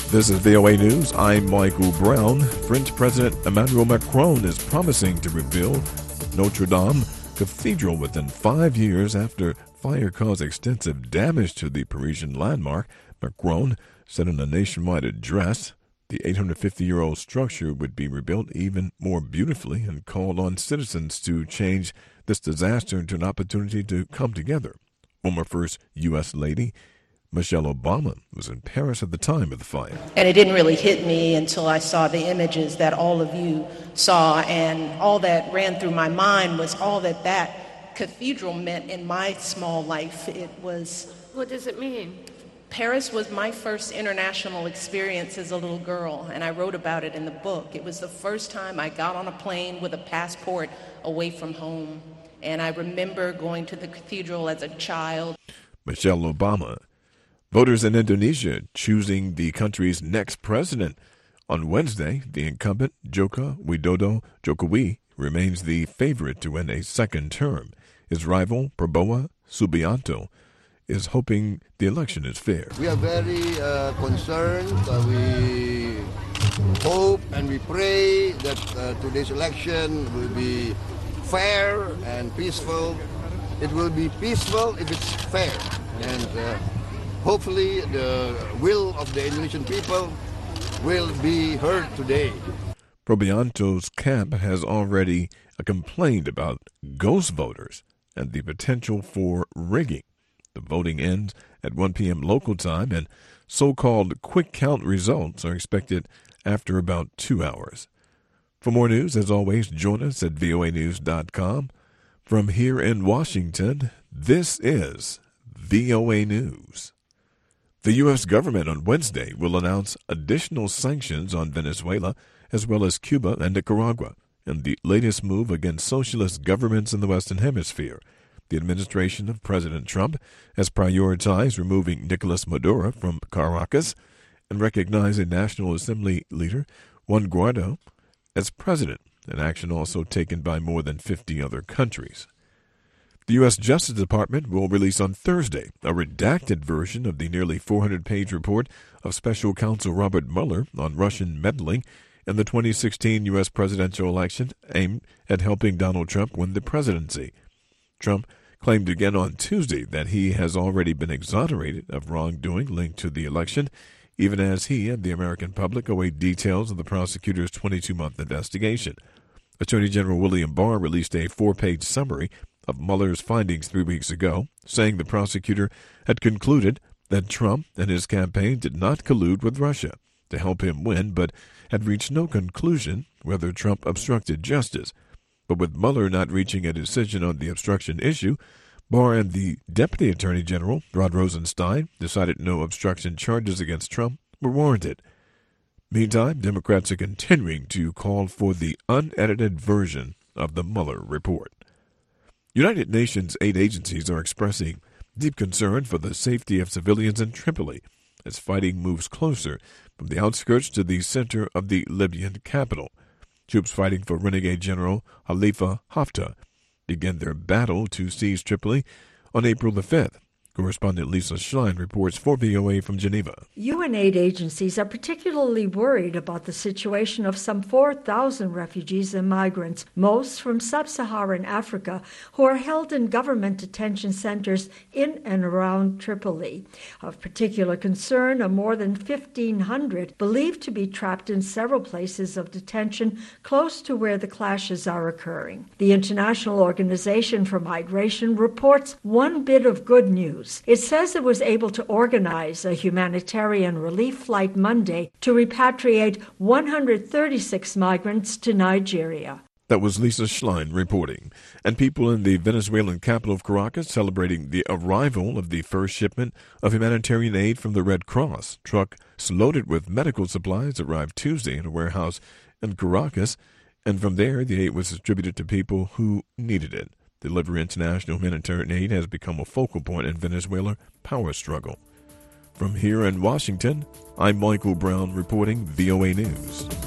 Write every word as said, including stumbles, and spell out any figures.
This is V O A News. I'm Michael Brown. French President Emmanuel Macron is promising to rebuild Notre Dame Cathedral within five years after fire caused extensive damage to the Parisian landmark. Macron said in a nationwide address the eight hundred fifty-year-old structure would be rebuilt even more beautifully and called on citizens to change this disaster into an opportunity to come together. Former First U S Lady Michelle Obama was in Paris at the time of the fire. And it didn't really hit me until I saw the images that all of you saw, and all that ran through my mind was all that that cathedral meant in my small life. It was... What does it mean? Paris was my first international experience as a little girl, and I wrote about it in the book. It was the first time I got on a plane with a passport away from home, and I remember going to the cathedral as a child. Michelle Obama. Voters in Indonesia choosing the country's next president. On Wednesday, the incumbent Joko Widodo Jokowi remains the favorite to win a second term. His rival, Prabowo Subianto, is hoping the election is fair. We are very uh, concerned. Uh, we hope and we pray that uh, today's election will be fair and peaceful. It will be peaceful if it's fair. And uh, hopefully the will of the Indonesian people will be heard today. Probianto's camp has already complained about ghost voters and the potential for rigging. The voting ends at one p.m. local time, and so-called quick count results are expected after about two hours. For more news, as always, join us at V O A news dot com. From here in Washington, this is V O A News. The U S government on Wednesday will announce additional sanctions on Venezuela as well as Cuba and Nicaragua in the latest move against socialist governments in the Western Hemisphere. The administration of President Trump has prioritized removing Nicolas Maduro from Caracas and recognizing National Assembly leader Juan Guaido as president, an action also taken by more than fifty other countries. The U S Justice Department will release on Thursday a redacted version of the nearly four hundred page report of Special Counsel Robert Mueller on Russian meddling in the twenty sixteen U S presidential election aimed at helping Donald Trump win the presidency. Trump claimed again on Tuesday that he has already been exonerated of wrongdoing linked to the election, even as he and the American public await details of the prosecutor's twenty-two month investigation. Attorney General William Barr released a four page summary of Mueller's findings three weeks ago, saying the prosecutor had concluded that Trump and his campaign did not collude with Russia to help him win, but had reached no conclusion whether Trump obstructed justice. But with Mueller not reaching a decision on the obstruction issue, Barr and the Deputy Attorney General, Rod Rosenstein, decided no obstruction charges against Trump were warranted. Meantime, Democrats are continuing to call for the unedited version of the Mueller report. United Nations aid agencies are expressing deep concern for the safety of civilians in Tripoli as fighting moves closer from the outskirts to the center of the Libyan capital. Troops fighting for renegade General Khalifa Haftar began their battle to seize Tripoli on April the fifth. Correspondent Lisa Schlein reports for V O A from Geneva. U N aid agencies are particularly worried about the situation of some four thousand refugees and migrants, most from sub-Saharan Africa, who are held in government detention centers in and around Tripoli. Of particular concern are more than fifteen hundred believed to be trapped in several places of detention close to where the clashes are occurring. The International Organization for Migration reports one bit of good news. It says it was able to organize a humanitarian relief flight Monday to repatriate one hundred thirty-six migrants to Nigeria. That was Lisa Schlein reporting. And people in the Venezuelan capital of Caracas celebrating the arrival of the first shipment of humanitarian aid from the Red Cross. Trucks loaded with medical supplies arrived Tuesday in a warehouse in Caracas, and from there the aid was distributed to people who needed it. Delivery international humanitarian aid has become a focal point in Venezuela's power struggle. From here in Washington, I'm Michael Brown reporting V O A News.